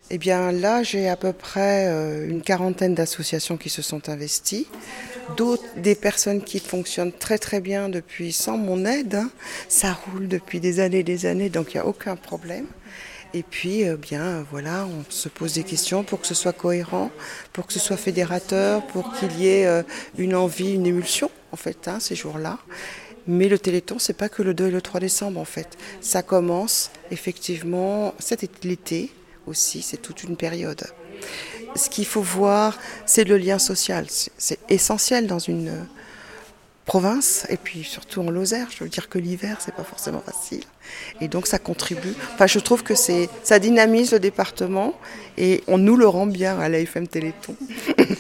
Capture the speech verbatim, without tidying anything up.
Eh bien là, j'ai à peu près euh, une quarantaine d'associations qui se sont investies, d'autres des personnes qui fonctionnent très très bien depuis sans mon aide, hein. Ça roule depuis des années et des années, donc il n'y a aucun problème. Et puis, euh, bien, euh, voilà, on se pose des questions pour que ce soit cohérent, pour que ce soit fédérateur, pour qu'il y ait euh, une envie, une émulsion, en fait, hein, ces jours-là. Mais le Téléthon, c'est pas que le deux et le trois décembre, en fait. Ça commence, effectivement, cet l'été aussi, c'est toute une période. Ce qu'il faut voir, c'est le lien social. C'est c'est essentiel dans une province, et puis surtout en Lozère. Je veux dire que l'hiver, c'est pas forcément facile. Et donc ça contribue. Enfin, je trouve que c'est, ça dynamise le département et on nous le rend bien à la F M Téléthon.